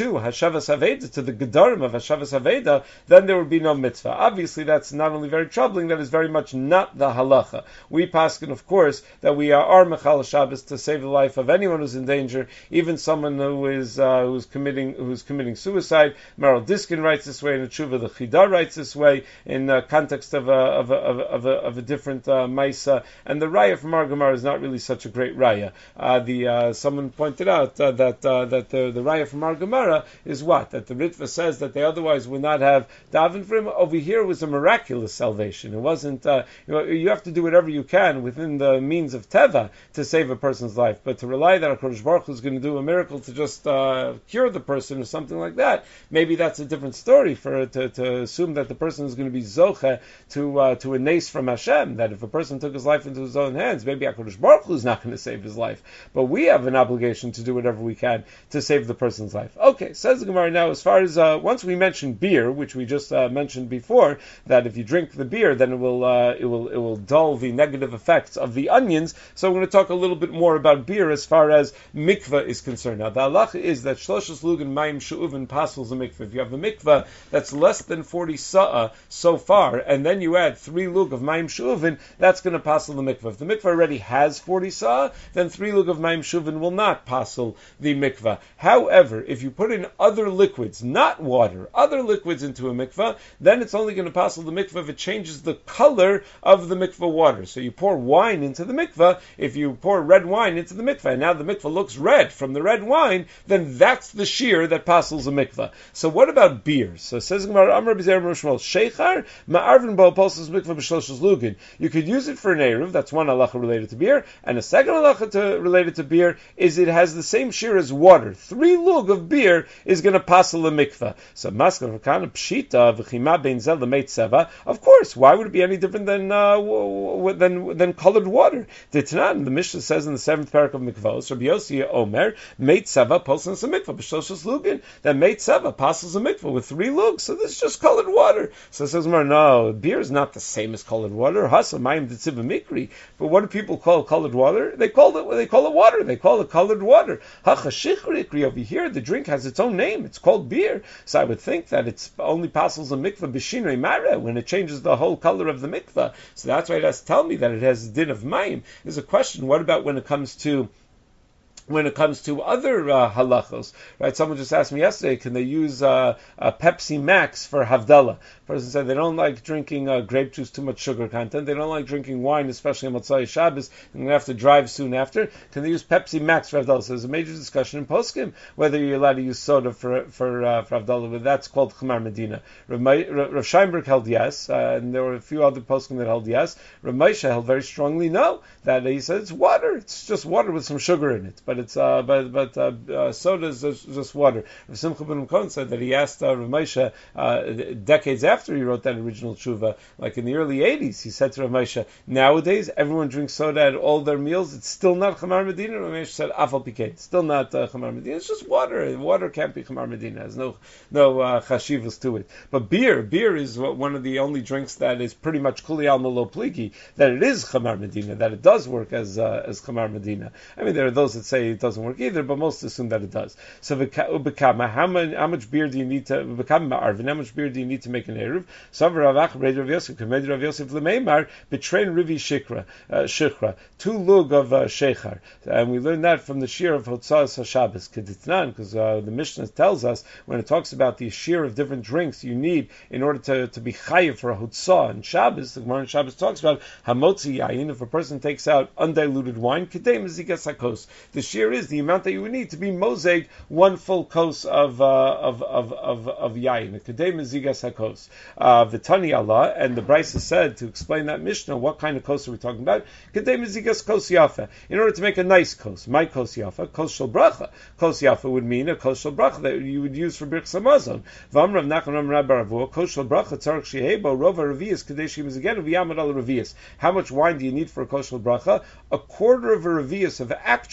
do Hashavas Haveda to the Gedarim of Hashavas Haveda, then there would be no mitzvah. Obviously, that's not only very troubling, that is very much not the halacha. We paskin, of course, that we are Mechal Shabbos to save the life of anyone who's in danger, even someone who is uh, who's committing who's committing suicide. Meryl Diskin writes this way in the Tshuva. The Chida writes this way in the context of a of a of a, of a, of a different uh, Maisa. And the Raya from our Gemara is not really such a great Raya. Uh, the uh, someone pointed out uh, that uh, that the the Raya from our Gemara is what, that the Ritva says that they otherwise would not have davened for him. Over here was a miraculous salvation. It wasn't. Uh, you know, you have to do whatever you can within the means of teva to save a person's life, but to rely that HaKadosh Baruch Hu is going to do a miracle to just uh, cure the person or something like that, maybe that's a different story. For to, to assume that the person is going to be zoche to uh, to a nace from Hashem, that if a person took his life into his own hands, maybe HaKadosh Baruch Hu is not going to save his life, but we have an obligation to do whatever we can to save the person's life. Okay, says the Gemara now, as far as uh, once we mentioned beer, which we just uh, mentioned before, that if you drink the beer, then it will uh, it will it will dull the negative effects of the onions. So we're going to talk a little bit more about beer as far as mikveh is concerned. Now the halacha is that shloshes lugan mayim she'uvin pasels a mikveh. If you have a mikveh that's less than forty sa'ah so far, and then you add three lug of mayim she'uvin, that's going to pasel the mikveh. If the mikveh already has forty sa'ah, then three lug of mayim she'uvin will not pasel the mikveh. However, if you put in other liquids, not water, other liquids into a mikveh, then it's only going to pasel the mikveh if it changes the color of the mikveh water. So you pour wine into the mikveh. If you pour red wine into the mikveh, and now the mikveh looks red from the red wine, then that's the shear that pasels a mikveh. So what about beer? So it says Gemara, Amar B'Zer Shmuel, Sheichar ma'arvin bo pasels mikveh b'shloshes lugin. You could use it for an eruv. That's one halacha related to beer, and a second halacha to, related to beer is it has the same shear as water. Three lug of beer is going to pasel a mikveh. So maskar v'kana pshita v'chima bein zel l'meit seva. Of course, why would it be any different than uh, w- w- than than colored water? The Tanan, the Mishnah says in the seventh parak of Mikvos, Rabbi Yossi Omer, Meit Seva passes a mikvah b'shloshes lugin. That Meit Seva passes a mikvah with three lugs. So this is just colored water. So it says, no, beer is not the same as colored water. Hasa mayim d'tziva mikri. But what do people call colored water? They call it they call it water. They call it colored water. Hacha shichri over here. The drink has its own name. It's called beer. So I would think that it's only passes a mikvah b'shinoi mare when it changes the whole color of the mikvah. So that's why it has to tell me that it has a din of mayim. There's a question, what about when it comes to when it comes to other uh, halachos, right? Someone just asked me yesterday, can they use uh, uh, Pepsi Max for Havdalah? A person said they don't like drinking uh, grape juice, too much sugar content. They don't like drinking wine, especially on Motzai Shabbos. They're going to have to drive soon after. Can they use Pepsi Max for Havdalah? So there's a major discussion in Poskim whether you're allowed to use soda for for, uh, for Havdalah, but that's called Chamar Medina. Rav, Rav Sheinberg held yes, uh, and there were a few other Poskim that held yes. Rav Moshe held very strongly no, that he said it's water. It's just water with some sugar in it, but it's uh, but but uh, uh, soda is just, just water. Rav Simcha ben Cohen said that he asked uh, Rav Moshe uh, decades after he wrote that original tshuva, like in the early eighties, he said to Rav Moshe, nowadays everyone drinks soda at all their meals. It's still not Chamar Medina. Rav Moshe said Afal Pikei, still not uh, Chamar Medina. It's just water. Water can't be Chamar Medina. There's no no uh, chashivas to it. But beer, beer is one of the only drinks that is pretty much kuli al malo pligi, that it is Chamar Medina, that it does work as uh, as Chamar Medina. I mean, there are those that say it doesn't work either, but most assume that it does. So, ubekama, how much, how much beer do you need to? Ubekama ma'arvin, how much beer do you need to make an eruv? Savar Rav Acha, Rav Yosef, Kamed Rav Yosef lemeimar betrein rivi shikra, shikra, two lug of uh, shechar, and we learned that from the shir of Hotzas HaShabbos Keditnan, because uh, the Mishnah tells us when it talks about the shir of different drinks you need in order to, to be chayiv for a Hotzah and Shabbos. The Gemara in Shabbos talks about hamotzi yayin. If a person takes out undiluted wine, kedei mezigas hakos. The shir is the amount that you would need to be moseg one full kos of uh, of of of of yayin. Kedei mezigas hakos. V'tani Allah, and the Brisa said to explain that Mishnah, what kind of kos are we talking about? Kedei mezigas kos yafa. In order to make a nice kos, my kos yafa, kos shel bracha. Kos yafa would mean a kos shel bracha that you would use for birchas hamazon. V'amrav nachman amrav baravu, kos shel bracha tzarich shehebo rova revius kedei shemizagenu v'yamad al revius. How much wine do you need for a kos shel bracha? A quarter of a revius of actual wine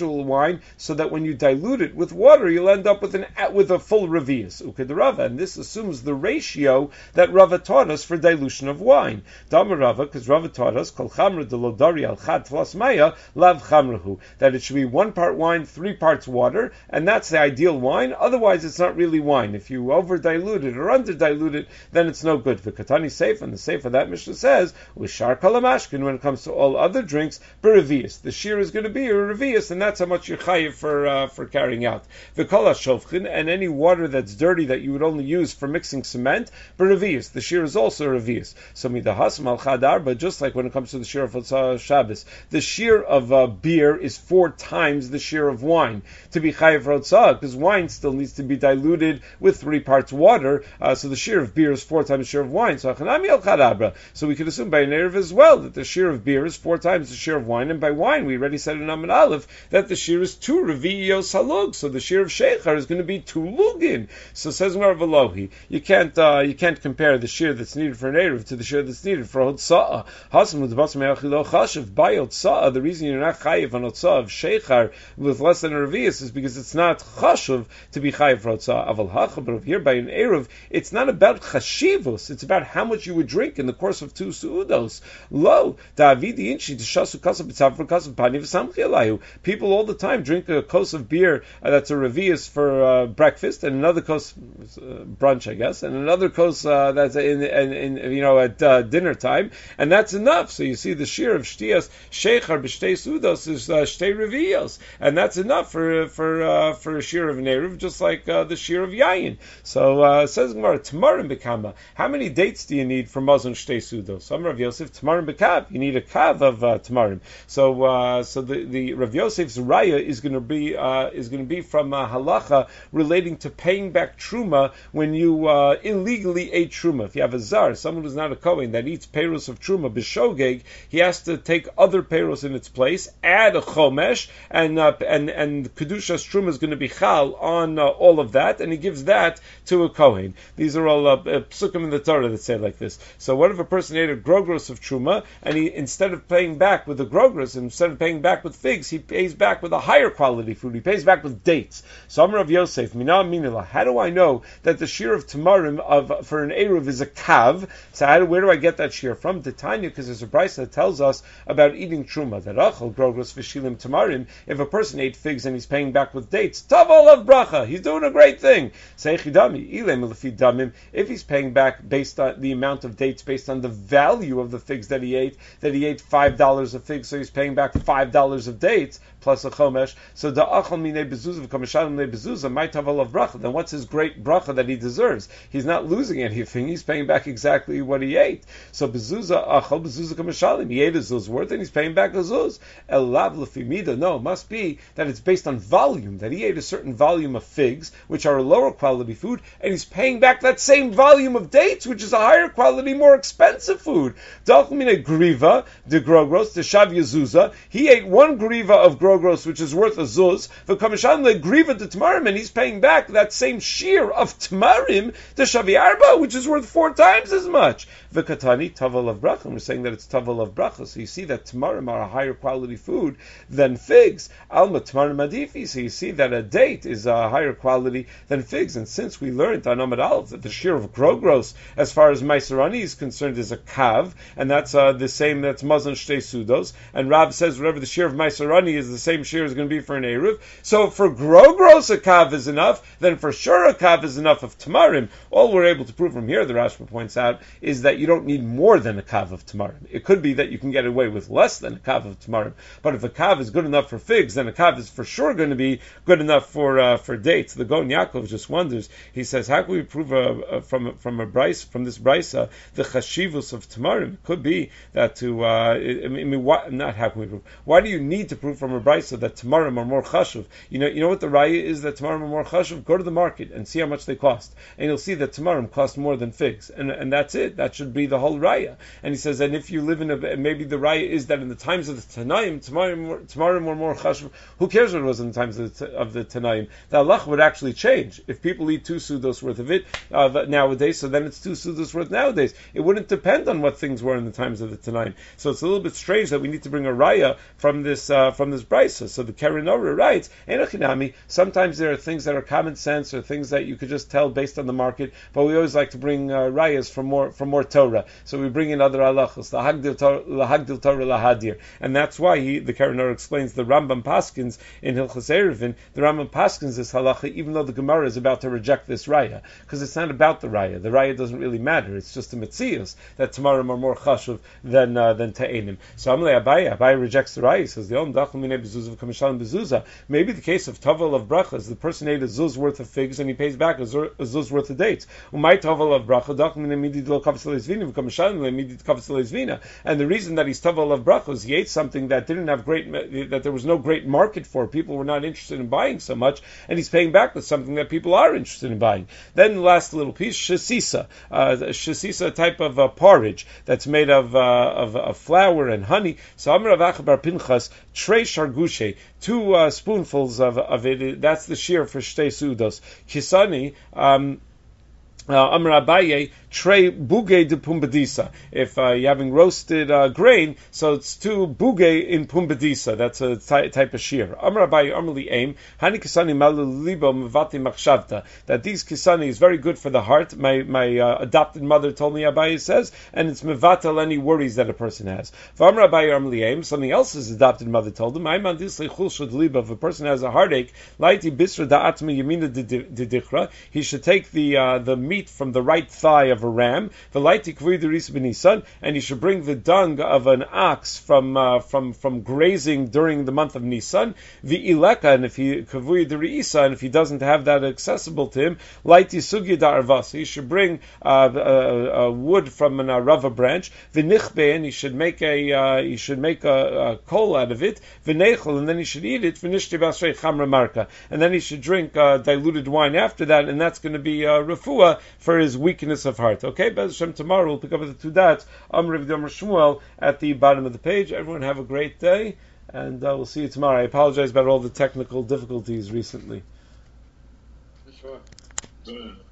wine, so that when you dilute it with water, you'll end up with an with a full revius. Ukedrava, and this assumes the ratio that Rava taught us for dilution of wine. Dama Rava, because Rava taught us kol chamra de lodari al chad tlas maya lav chamrahu, that it should be one part wine, three parts water, and that's the ideal wine. Otherwise, it's not really wine. If you over dilute it or under dilute it, then it's no good. V'katani seif, and the seif of that Mishnah says u'shar kalamashkin, when it comes to all other drinks, berevius. The shear is going to be a revius, and that's how much you're chayiv for uh, for carrying out. V'kol hashofchin, and any water that's dirty that you would only use for mixing cement, berevius. The shear is also a revius. So midahasam al chadar, but just like when it comes to the shear of uh, Shabbos, the shear of uh, beer is four times the shear of wine to be chayiv rotzah, because wine still needs to be diluted with three parts water. Uh, so the shear of beer is four times the shear of wine. So achanami al chadabra. So we could assume by an erev as well that the shear of beer is four times the shear of wine, and by wine we already said in Amud Aleph that the shear is two reviyos halug. So the shear of sheichar is going to be two lugin. So says Mar Velohi, you can't uh, you can't compare the shear that's needed for an erev to the shear that's needed for hotzah. Hasam with chashav by hotzah. The reason you're not chayiv on hotzah of sheichar with less than a revius is because it's not chashav to be chayiv for hotzah. Aval hacha, but here by an erev, it's not about chashivus. It's about how much you would drink in the course of two suudos. Lo davidi inchi tishasu kasav b'tzav for kasav pani v'samchi alayu. People all the time drink a kos of beer uh, that's a revius for uh, breakfast, and another kos uh, brunch, I guess, and another kos uh, that's in, in, in you know at uh, dinner time, and that's enough. So you see, the shear of shtias sheichar b'shtei sudos is uh, shtei revios, and that's enough for for uh, for a shear of an erev, just like uh, the shear of yayin. So uh, says Gemara, tamarim bekama. How many dates do you need for mazon shtei sudos? Some Rav Yosef tamarim bekav. You need a kav of uh, tamarim. So uh, so the, the Rav Yosef's raya is going to be uh, is going to be from uh, halacha relating to paying back truma when you uh, illegally ate truma. If you have a zar, someone who's not a kohen that eats peiros of truma b'shogeg, he has to take other peiros in its place, add a chomesh, and uh, and and kedushas truma is going to be chal on uh, all of that, and he gives that to a kohen. These are all uh, psukim in the Torah that say like this. So what if a person ate a grogros of truma, and he, instead of paying back with the grogros, instead of paying back with figs, he pays back with a higher quality food. He pays back with dates. So Amar Rav Yosef, Mina Minila, how do I know that the shear of tamarim of for an eruv is a kav? So how do, where do I get that shear from? The Tanya, because there's a brisa that tells us about eating truma, that achol grogros v'shilim tamarim, if a person ate figs and he's paying back with dates, tav of bracha, he's doing a great thing. Seichidami, ilem lefi damim, if he's paying back based on the amount of dates, based on the value of the figs that he ate, that he ate five dollars of figs, so he's paying back five dollars of dates, plus a chomesh, so the achol minei bezuzah v'kameshalim minei bezuzah, my tav of bracha, then what's his great bracha that he deserves? He's not losing anything, he's paying back exactly what he ate. So bezuzah, achol bezuzah kameshalim, he ate a zuz worth and he's paying back a zuz. El lav lefi mida, no, it must be that it's based on volume, that he ate a certain volume of figs, which are a lower quality food, and he's paying back that same volume of dates, which is a higher quality, more expensive food. Dalchmine griva, de grogros, de shav yezuza, he ate one griva of grogros, which is worth a zuz, v'kameshan le griva de tamarim, and he's paying back that same shear of tamarim, de shavi arba, which is worth four times as much. V'katani, tavel of bracha, we're saying that it's tavel of bracha, so you see that tamarim are a higher quality food than figs. Alma tamarim adifi, so you see that a date is a higher quality than figs, and since we learned on Amud Aleph that the shear of grogros, as far as Maiserani is concerned, is a kav, and that's uh, the same, that's mazon shtei sudos, and Rab says whatever the shear of Maiserani is, the same shear is going to be for an eruv. So for grogros a kav is enough, then for sure a kav is enough of tamarim. All we're able to prove from here, the Rashba points out, is that you don't need more than a kav of tamarim. It could be that you can get away with less than a kav of tamarim, but if a kav is good enough for figs, then a kav is for sure going to be good enough for uh, for dates. The Gon Yaakov just wonders. He says, how can we prove a, a, from from a bris from this brisa the chashivus of tamarim? It could be that to uh, I mean, why, not how can we prove? Why do you need to prove from a brisa that tamarim are more chashuv? You know, you know what the raya is that tamarim are more chashuv. Go to the market and see how much they cost, and you'll see that tamarim cost more than figs, and and that's it. That should be the whole raya. And he says, and if you live in a, maybe the raya is that in the times of the Tanaim, tamarim tamarim were more chashuv. Who cares what it was in the times of the, of the Tanaim? The halach would actually change if people eat two sudos worth of it uh, nowadays. So then it's two sudos worth nowadays. It wouldn't depend on what things were in the times of the Tanaim. So it's a little bit strange that we need to bring a raya from this uh, from this brisa. So the Keren Orah writes, Enochinami, sometimes there are things that are common sense or things that you could just tell based on the market, but we always like to bring uh, rayas from more from more Torah. So we bring in other halachos, lahagdil Torah lahadir. And that's why he, the Keren Orah explains the Rambam Paskins in Hilchos Eruvin, the Rambam Paskins is halacha, even though the Gemara is about to reject this raya, because it's not about the raya. The raya doesn't really matter. It's just a metzius that tomorrow are more chashuv than uh, than ta'enim. So Amalei Abaye, Abaye rejects the raya. He says the Om Dachal Minei Bezuzah V'Kamishal Bezuzah. Maybe the case of Tovel of brachas, the person ate a zuz worth of figs and he pays back a zuz, a zuz worth of dates. Umay Tovel of bracha Dachal Minei Midid Lo Kavos Leizvina V'Kamishal Midid Kavos Leizvina. And the reason that he's Tovel of brachas, he ate something that didn't have great, that there was no great market for. People were not interested in buying so much, and he's paying back with something that people are interested in buying. Then the last little piece, shasisa, uh, shasisa type of uh, porridge that's made of, uh, of of flour and honey. So Amar Rav Acha bar Pinchas, trei shargushe, two uh, spoonfuls of of it. That's the shear for shtei sudos. Kisani. Um, Uh, Amar Abaye, trei buge de pumbedisa. If uh, you're having roasted uh, grain, so it's two buge in pumbedisa. That's a ty- type of shear. Amar Abaye, Amar Aim, Hani kisani malu libo mevati machshavta. That these kisani is very good for the heart. My my uh, adopted mother told me, Abaye says, and it's mevatel any worries that a person has. Amar Abaye, Amar Aim, something else his adopted mother told him, Ayman disli chulshud libo. If a person has a heartache, laiti bisra da'atma yamina didichra, he should take the uh, the meat from the right thigh of a ram, and he should bring the dung of an ox from uh, from from grazing during the month of Nisan. V'ileka, and if he kavui derisa, and if he doesn't have that accessible to him, laiti sugya da'arvas, he should bring uh, a, a wood from an arava branch. V'nichbe, and he should make a uh, he should make a, a coal out of it. V'nechel, and then he should eat it. V'nishti basrei chamra marka, and then he should drink uh, diluted wine after that, and that's going to be uh, refuah for his weakness of heart. Okay, Bez Hashem, tomorrow we'll pick up with the two dots, Amr Rav Yomer Shmuel, at the bottom of the page. Everyone have a great day, and uh, we'll see you tomorrow. I apologize about all the technical difficulties recently. Sure.